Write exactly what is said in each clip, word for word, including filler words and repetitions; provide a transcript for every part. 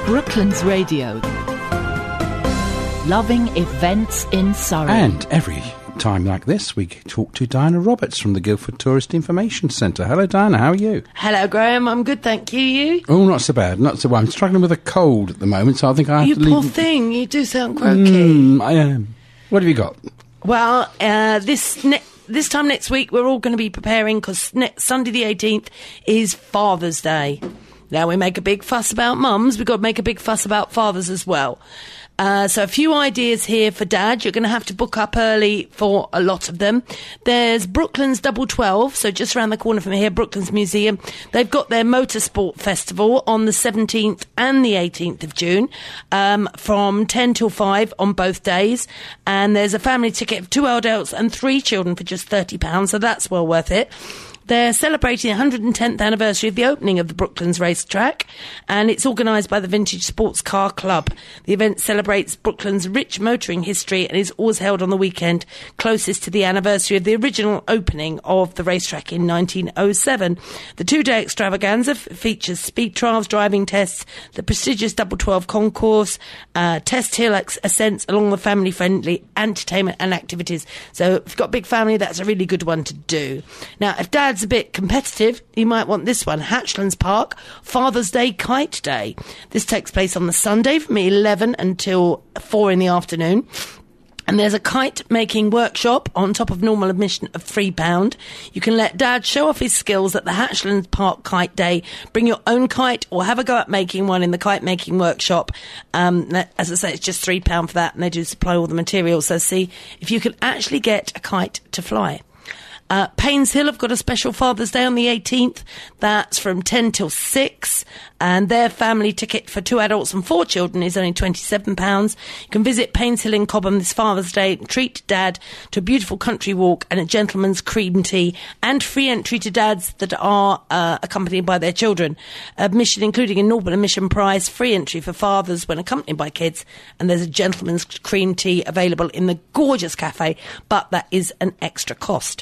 Brooklands Radio. Loving events in Surrey. And every time like this, we talk to Diana Roberts from the Guildford Tourist Information Centre. Hello, Diana, how are you? Hello, Graham, I'm good, thank you. You? Oh, not so bad, not so bad. I'm struggling with a cold at the moment, so I think I have you to leave... You poor thing, you do sound croaky. Mm, I am. What have you got? Well, uh, this... Ne- This time next week, we're all going to be preparing because ne- Sunday the eighteenth is Father's Day. Now, we make a big fuss about mums. We've got to make a big fuss about fathers as well. Uh, so a few ideas here for Dad. You're going to have to book up early for a lot of them. There's Brooklands Double twelve, so just around the corner from here, Brooklands Museum. They've got their Motorsport Festival on the seventeenth and the eighteenth of June, um, from ten till five on both days. And there's a family ticket for two adults and three children for just thirty pounds, so that's well worth it. They're celebrating the one hundred tenth anniversary of the opening of the Brooklands racetrack, and it's organised by the Vintage Sports Car Club. The event celebrates Brooklands' rich motoring history and is always held on the weekend closest to the anniversary of the original opening of the racetrack in nineteen oh seven. The two-day extravaganza f- features speed trials, driving tests, the prestigious Double twelve concourse, uh, test hill ex- ascents along the family-friendly entertainment and activities. So if you've got a big family, that's a really good one to do. Now, if Dad a bit competitive, you might want this one. Hatchlands Park, Father's Day Kite Day. This takes place on the Sunday from eleven until four in the afternoon. And there's a kite making workshop on top of normal admission of three pounds. You can let Dad show off his skills at the Hatchlands Park Kite Day. Bring your own kite or have a go at making one in the kite making workshop. Um, as I say, it's just three pounds for that, and they do supply all the materials. So see if you can actually get a kite to fly. Uh, Paynes Hill have got a special Father's Day on the eighteenth. That's from ten till six. And their family ticket for two adults and four children is only twenty-seven pounds. You can visit Paynes Hill in Cobham this Father's Day and treat Dad to a beautiful country walk and a gentleman's cream tea, and free entry to dads that are uh, accompanied by their children. Admission including a normal admission price, free entry for fathers when accompanied by kids, and there's a gentleman's cream tea available in the gorgeous cafe, but that is an extra cost.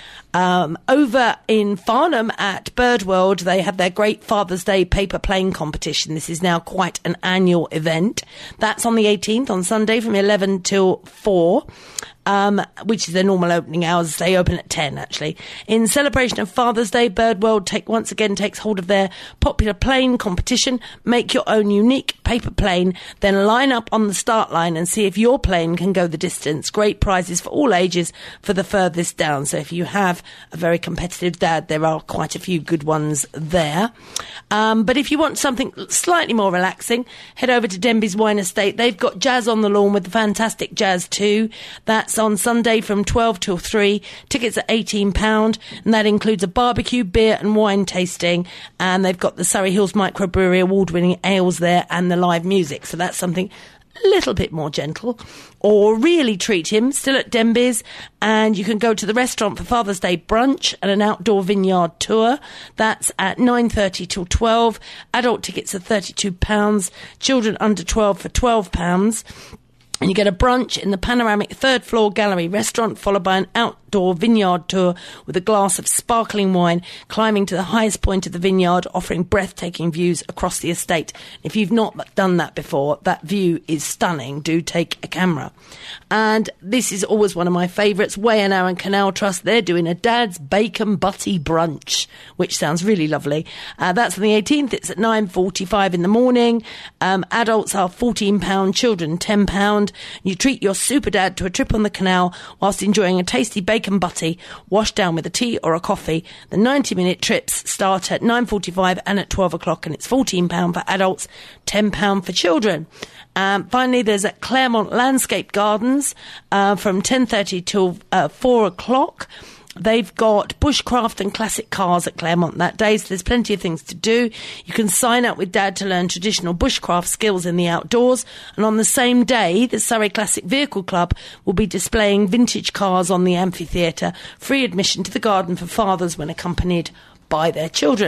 Um, over in Farnham at Birdworld, they have their great Father's Day paper plane competition. This is now quite an annual event. That's on the eighteenth, on Sunday from eleven till four. Um, which is their normal opening hours. They open at ten, actually. In celebration of Father's Day, Birdworld take, once again takes hold of their popular plane competition. Make your own unique paper plane, then line up on the start line and see if your plane can go the distance. Great prizes for all ages for the furthest down. So if you have a very competitive dad, there are quite a few good ones there. Um, but if you want something slightly more relaxing, head over to Denby's Wine Estate. They've got Jazz on the Lawn with the fantastic Jazz two. That's on Sunday from twelve till three. Tickets are eighteen pounds, and that includes a barbecue, beer and wine tasting, and they've got the Surrey Hills Microbrewery award-winning ales there and the live music, so that's something a little bit more gentle. Or really treat him, still at Denby's, and you can go to the restaurant for Father's Day brunch and an outdoor vineyard tour. That's at nine thirty till twelve. Adult tickets are thirty-two pounds, children under twelve for twelve pounds. And you get a brunch in the panoramic third floor gallery restaurant, followed by an outdoor vineyard tour with a glass of sparkling wine, climbing to the highest point of the vineyard, offering breathtaking views across the estate. If you've not done that before, that view is stunning. Do take a camera. And this is always one of my favourites. Way and Arran Canal Trust, they're doing a Dad's Bacon Butty brunch, which sounds really lovely. Uh, that's on the eighteenth. It's at nine forty-five in the morning. Um, adults are fourteen pounds, children ten pounds. You treat your super dad to a trip on the canal whilst enjoying a tasty bacon butty washed down with a tea or a coffee. The ninety minute trips start at nine forty-five and at twelve o'clock, and it's fourteen pounds for adults, ten pounds for children. Um, finally, there's at Claremont Landscape Gardens uh, from ten thirty till uh, four o'clock. They've got bushcraft and classic cars at Claremont that day, so there's plenty of things to do. You can sign up with Dad to learn traditional bushcraft skills in the outdoors. And on the same day, the Surrey Classic Vehicle Club will be displaying vintage cars on the amphitheatre. Free admission to the garden for fathers when accompanied by their children.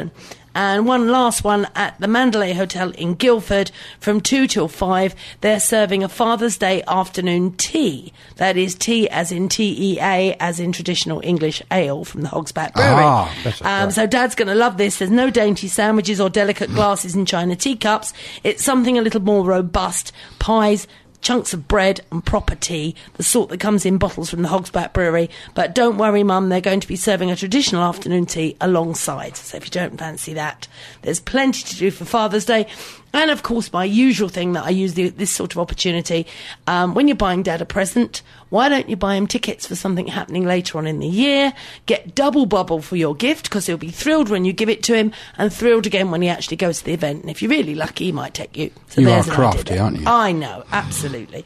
And one last one at the Mandalay Hotel in Guildford from two till five. They're serving a Father's Day afternoon tea. That is tea as in T E A, as in traditional English ale from the Hogsback Brewery. Ah, that's um, right. so Dad's going to love this. There's no dainty sandwiches or delicate glasses and china teacups. It's something a little more robust. Pies, chunks of bread and proper tea, the sort that comes in bottles from the Hogsback Brewery. But don't worry, Mum, they're going to be serving a traditional afternoon tea alongside. So if you don't fancy that, there's plenty to do for Father's Day. And, of course, my usual thing that I use the, this sort of opportunity, um, when you're buying Dad a present, why don't you buy him tickets for something happening later on in the year? Get double bubble for your gift, because he'll be thrilled when you give it to him and thrilled again when he actually goes to the event. And if you're really lucky, he might take you. So You are there's an idea crafty, there. aren't you? I know, absolutely.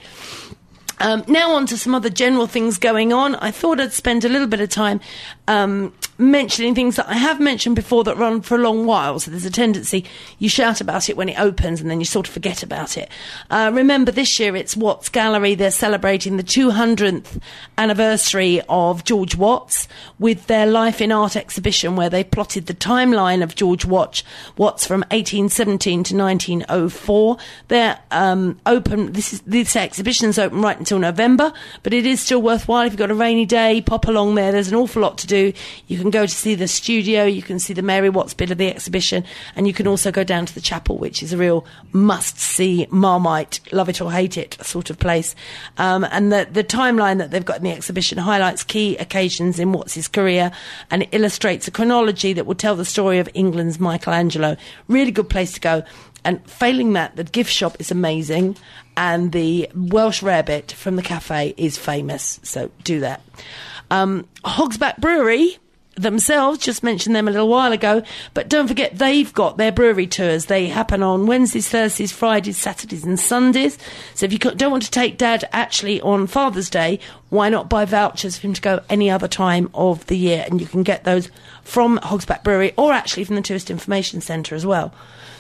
Um, now on to some other general things going on. I thought I'd spend a little bit of time um, mentioning things that I have mentioned before that run for a long while. So there's a tendency you shout about it when it opens and then you sort of forget about it. Uh, remember, this year it's Watts Gallery. They're celebrating the two hundredth anniversary of George Watts with their Life in Art exhibition, where they plotted the timeline of George Watts, Watts from eighteen seventeen to nineteen oh four. They're um, open. This is this exhibition's open right until November, but it is still worthwhile. If you've got a rainy day, pop along there. There's an awful lot to do. You can go to see the studio, you can see the Mary Watts bit of the exhibition, and you can also go down to the chapel, which is a real must-see Marmite, love it or hate it sort of place. Um, and the, the timeline that they've got in the exhibition highlights key occasions in Watts' career, and it illustrates a chronology that will tell the story of England's Michelangelo. Really good place to go. And failing that, the gift shop is amazing, and the Welsh rarebit from the cafe is famous, so do that. Um, Hogsback Brewery themselves, just mentioned them a little while ago, but don't forget they've got their brewery tours. They happen on Wednesdays, Thursdays, Fridays, Saturdays and Sundays. So if you don't want to take Dad actually on Father's Day, why not buy vouchers for him to go any other time of the year? And you can get those from Hogsback Brewery, or actually from the Tourist Information Centre as well.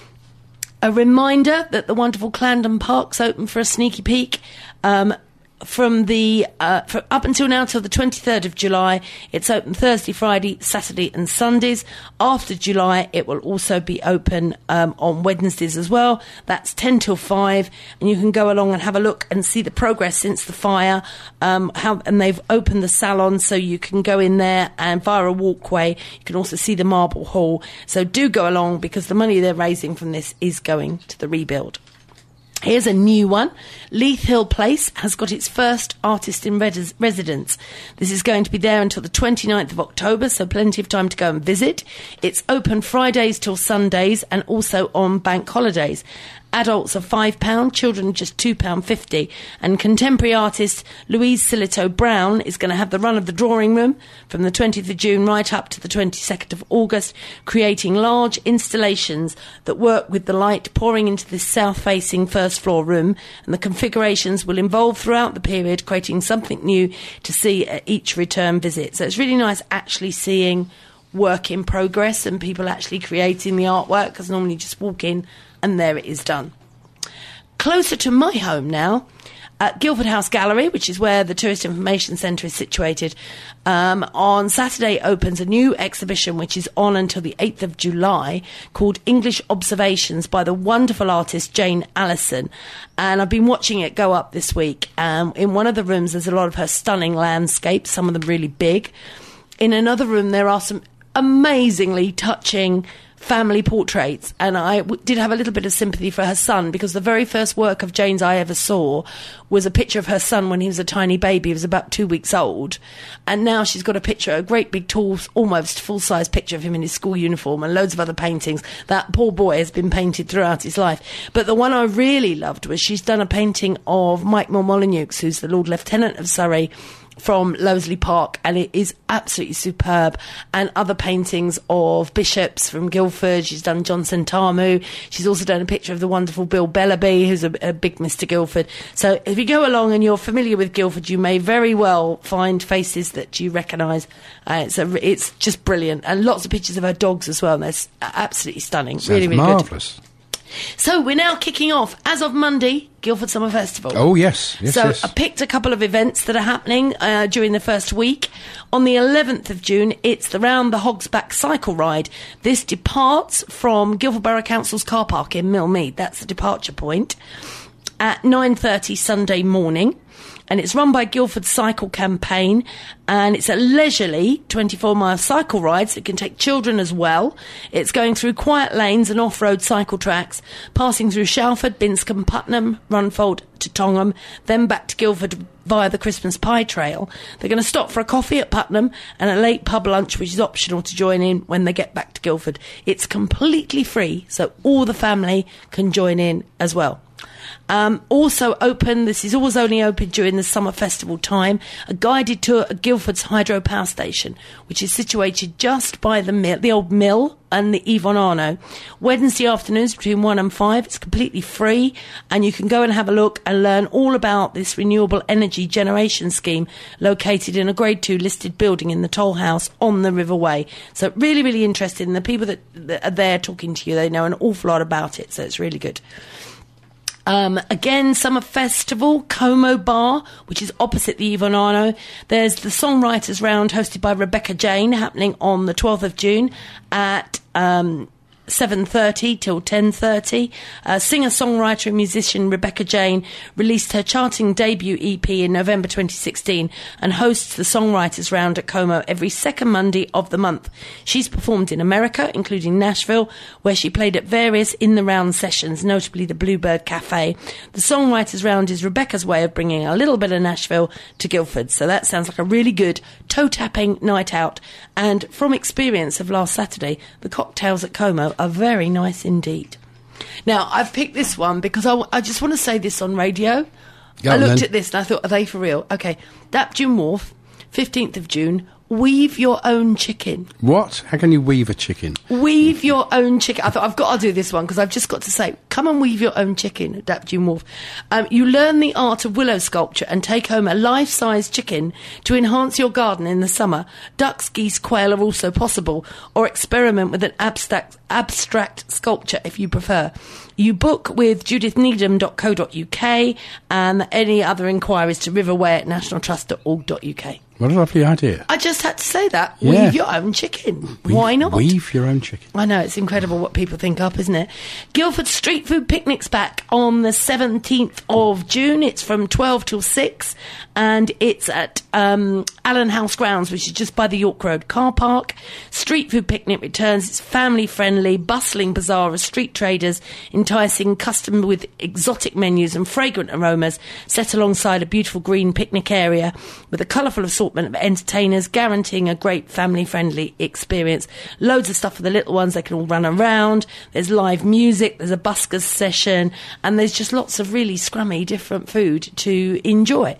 A reminder that the wonderful Clarendon Park's open for a sneaky peek. Um, from the uh, for up until now till the twenty-third of July, it's open Thursday, Friday, Saturday and Sundays. After July, it will also be open um, on Wednesdays as well. That's ten till five, and you can go along and have a look and see the progress since the fire. Um, how and they've opened the salon, so you can go in there, and via a walkway you can also see the marble hall. So do go along, because the money they're raising from this is going to the rebuild. Here's a new one. Leith Hill Place has got its first artist in res- residence. This is going to be there until the twenty-ninth of October, so plenty of time to go and visit. It's open Fridays till Sundays, and also on bank holidays. Adults are five pounds, children are just two pounds fifty. And contemporary artist Louise Silito Brown is going to have the run of the drawing room from the twentieth of June right up to the twenty-second of August, creating large installations that work with the light pouring into this south-facing first-floor room. And the configurations will evolve throughout the period, creating something new to see at each return visit. So it's really nice actually seeing work in progress and people actually creating the artwork, because normally you just walk in and there it is done. Closer to my home now, at Guildford House Gallery, which is where the Tourist Information Centre is situated, um, on Saturday opens a new exhibition which is on until the eighth of July, called English Observations by the wonderful artist Jane Allison. And I've been watching it go up this week. Um, in one of the rooms there's a lot of her stunning landscapes, some of them really big. In another room there are some amazingly touching family portraits, and I w- did have a little bit of sympathy for her son, because the very first work of Jane's I ever saw was a picture of her son when he was a tiny baby. He was about two weeks old, and now she's got a picture, a great big tall, almost full-size picture of him in his school uniform, and loads of other paintings. That poor boy has been painted throughout his life. But the one I really loved was she's done a painting of Mike Moore-Molyneux, who's the Lord Lieutenant of Surrey, from Loseley Park, and it is absolutely superb. And other paintings of bishops from Guildford. She's done John Sentamu. She's also done a picture of the wonderful Bill Bellaby, who's a, a big Mister Guildford. So if you go along and you're familiar with Guildford, you may very well find faces that you recognise. Uh, it's a, it's just brilliant, and lots of pictures of her dogs as well, and they're absolutely stunning. Sounds really, really marvellous. good. So we're now kicking off, as of Monday, Guildford Summer Festival. Oh, yes. yes so yes. I picked a couple of events that are happening uh, during the first week. On the eleventh of June, it's the Round the Hogsback Cycle Ride. This departs from Guildford Borough Council's car park in Millmead. That's the departure point. At nine thirty Sunday morning. And it's run by Guildford Cycle Campaign, and it's a leisurely twenty-four mile cycle ride, so it can take children as well. It's going through quiet lanes and off-road cycle tracks, passing through Shalford, Binscombe, Putnam, Runfold to Tongham, then back to Guildford via the Christmas Pie Trail. They're going to stop for a coffee at Putnam and a late pub lunch, which is optional to join in when they get back to Guildford. It's completely free, so all the family can join in as well. Um, also open, this is always only open during the summer festival time, a guided tour at Guildford's Hydro Power Station, which is situated just by the mill, the old mill and the Yvonne Arno. Wednesday afternoons between one and five. It's completely free, and you can go and have a look and learn all about this renewable energy generation scheme located in a grade two listed building in the Toll House on the Riverway. So really, really interesting. And the people that, that are there talking to you, they know an awful lot about it, so it's really good. Um, again, Summer Festival, Como Bar, which is opposite the Yvonne Arno. There's the Songwriters Round hosted by Rebecca Jane, happening on the twelfth of June at um, seven thirty till ten thirty. Uh, singer-songwriter and musician Rebecca Jane released her charting debut E P in November twenty sixteen and hosts the Songwriters Round at Como every second Monday of the month. She's performed in America, including Nashville, where she played at various in-the-round sessions, notably the Bluebird Cafe. The Songwriters Round is Rebecca's way of bringing a little bit of Nashville to Guildford, so that sounds like a really good toe-tapping night out. And from experience of last Saturday, the cocktails at Como are very nice indeed. Now, I've picked this one because I, w- I just want to say this on radio. Go I on, looked then. at this and I thought, are they for real? Okay. Dapdune Wharf, fifteenth of June, weave your own chicken. What? How can you weave a chicken? Weave your own chicken. I thought, I've got to do this one because I've just got to say, come and weave your own chicken at Dapdune Wharf. Um, you learn the art of willow sculpture and take home a life-size chicken to enhance your garden in the summer. Ducks, geese, quail are also possible, or experiment with an abstract, abstract sculpture if you prefer. You book with judith needham dot co dot uk and any other inquiries to riverway at national trust dot org dot uk. What a lovely idea. I just had to say that. Yeah. Weave your own chicken. Weave, Why not? Weave your own chicken. I know, it's incredible what people think up, isn't it? Guildford Street Food Picnic's back on the seventeenth of June. It's from twelve till six, and it's at um, Allen House Grounds, which is just by the York Road car park. Street Food Picnic returns. It's family-friendly, bustling bazaar of street traders, enticing customers with exotic menus and fragrant aromas, set alongside a beautiful green picnic area with a colourful assortment of entertainers, guaranteeing a great family-friendly experience. Loads of stuff for the little ones. They can all run around. There's live music. There's a buskers session. And there's just lots of really scrummy different food to enjoy.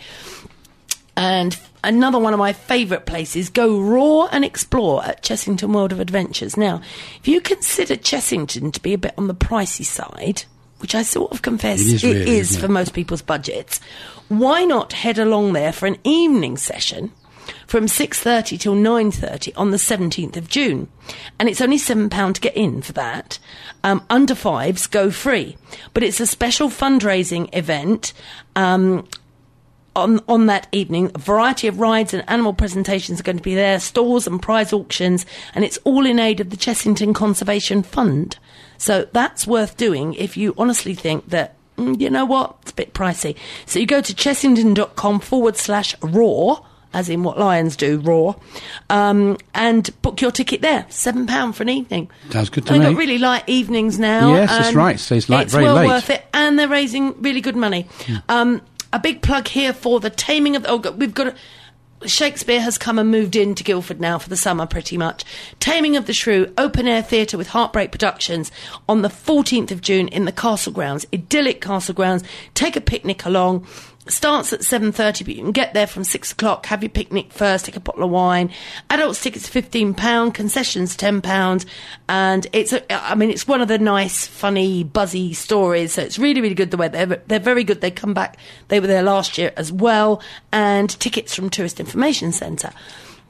And another one of my favourite places, go raw and explore at Chessington World of Adventures. Now, if you consider Chessington to be a bit on the pricey side, which I sort of confess It is it really, is isn't it? for most people's budgets, why not head along there for an evening session from six thirty till nine thirty on the seventeenth of June. And it's only seven pounds to get in for that. Um, under fives go free. But it's a special fundraising event um, on, on that evening. A variety of rides and animal presentations are going to be there, stores and prize auctions, and it's all in aid of the Chessington Conservation Fund. So that's worth doing if you honestly think that, mm, you know what, it's a bit pricey. So you go to chessington.com forward slash raw, as in what lions do, raw, um, and book your ticket there. Seven pounds for an evening. Sounds good to They've me. got really light evenings now. Yes, that's and right. So it's light, it's very well late. worth it, and they're raising really good money. Um, a big plug here for the Taming of... Oh, we've got... A, Shakespeare has come and moved into Guildford now for the summer, pretty much. Taming of the Shrew, open-air theatre with Heartbreak Productions on the fourteenth of June in the Castle Grounds. Idyllic Castle Grounds. Take a picnic along. Starts at seven thirty, but you can get there from six o'clock. Have your picnic first, take a bottle of wine. Adults tickets fifteen pounds, concessions ten pounds. And it's, a, I mean, it's one of the nice, funny, buzzy stories. So it's really, really good the way they're, they're very good. They come back. They were there last year as well. And tickets from Tourist Information Centre.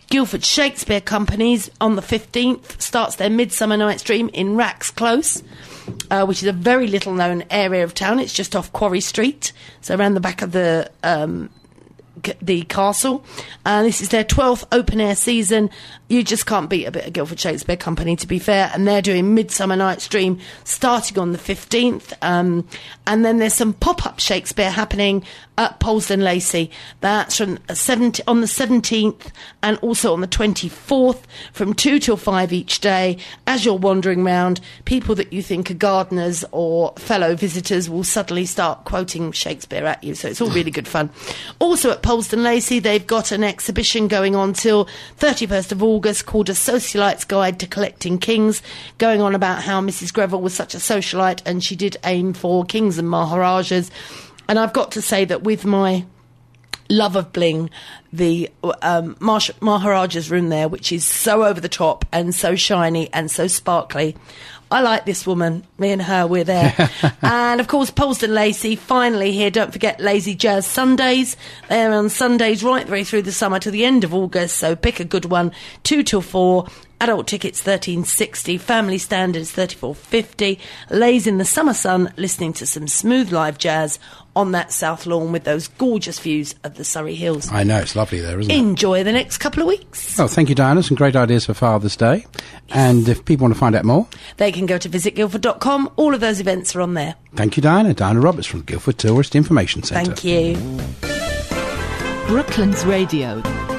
Guildford Shakespeare Company's on the fifteenth starts their Midsummer Night's Dream in Racks Close, uh, which is a very little known area of town. It's just off Quarry Street, so around the back of the um, c- the castle. Uh, this is their twelfth open air season. You just can't beat a bit of Guildford Shakespeare Company, to be fair. And they're doing Midsummer Night's Dream starting on the fifteenth. Um, and then there's some pop-up Shakespeare happening at Polesden Lacey. That's from seventy on the seventeenth and also on the twenty-fourth from two till five each day. As you're wandering round, people that you think are gardeners or fellow visitors will suddenly start quoting Shakespeare at you. So it's all really good fun. Also at Polesden Lacey, they've got an exhibition going on till thirty-first of August called A Socialite's Guide to Collecting Kings, going on about how Missus Greville was such a socialite and she did aim for kings and maharajas. And I've got to say that with my love of bling, the um, Mash- Maharaja's room there, which is so over the top and so shiny and so sparkly, I like this woman. Me and her, we're there. And, of course, Polesden Lacey, finally here. Don't forget Lazy Jazz Sundays. They're on Sundays right the way through the summer to the end of August, so pick a good one. Two till four. Adult tickets thirteen sixty, family standards thirty-four fifty. Lays in the summer sun, listening to some smooth live jazz on that south lawn with those gorgeous views of the Surrey Hills. I know, it's lovely there, isn't it? Enjoy the next couple of weeks. Well, thank you, Diana. Some great ideas for Father's Day. And if people want to find out more, they can go to visit guildford dot com. All of those events are on there. Thank you, Diana. Diana Roberts from Guildford Tourist Information Centre. Thank you. Brooklands Radio.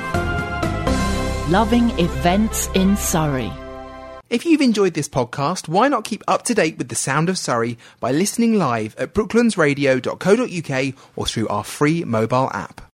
Loving events in Surrey. If you've enjoyed this podcast, why not keep up to date with the sound of Surrey by listening live at brooklands radio dot co dot uk or through our free mobile app.